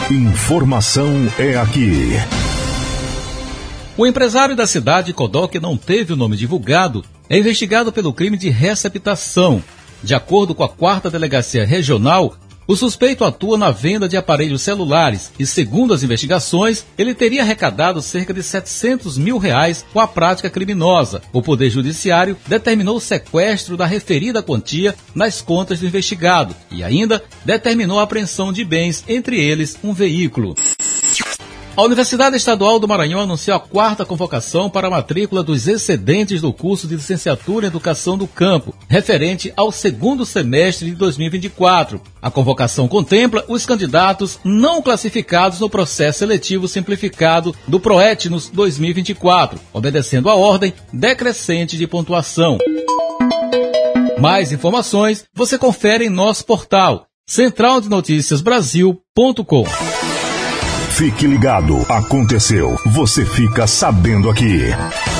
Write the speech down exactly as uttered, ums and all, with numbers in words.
Informação é aqui. O empresário da cidade de Codó, que não teve o nome divulgado, é investigado pelo crime de receptação. De acordo com a quarta Delegacia Regional, o suspeito atua na venda de aparelhos celulares e, segundo as investigações, ele teria arrecadado cerca de setecentos mil reais com a prática criminosa. O Poder Judiciário determinou o sequestro da referida quantia nas contas do investigado e ainda determinou a apreensão de bens, entre eles um veículo. A Universidade Estadual do Maranhão anunciou a quarta convocação para a matrícula dos excedentes do curso de Licenciatura em Educação do Campo, referente ao segundo semestre de dois mil e vinte e quatro. A convocação contempla os candidatos não classificados no processo seletivo simplificado do Proetnos dois mil e vinte e quatro, obedecendo a ordem decrescente de pontuação. Mais informações você confere em nosso portal central de noticias brasil ponto com. Fique ligado, aconteceu, você fica sabendo aqui.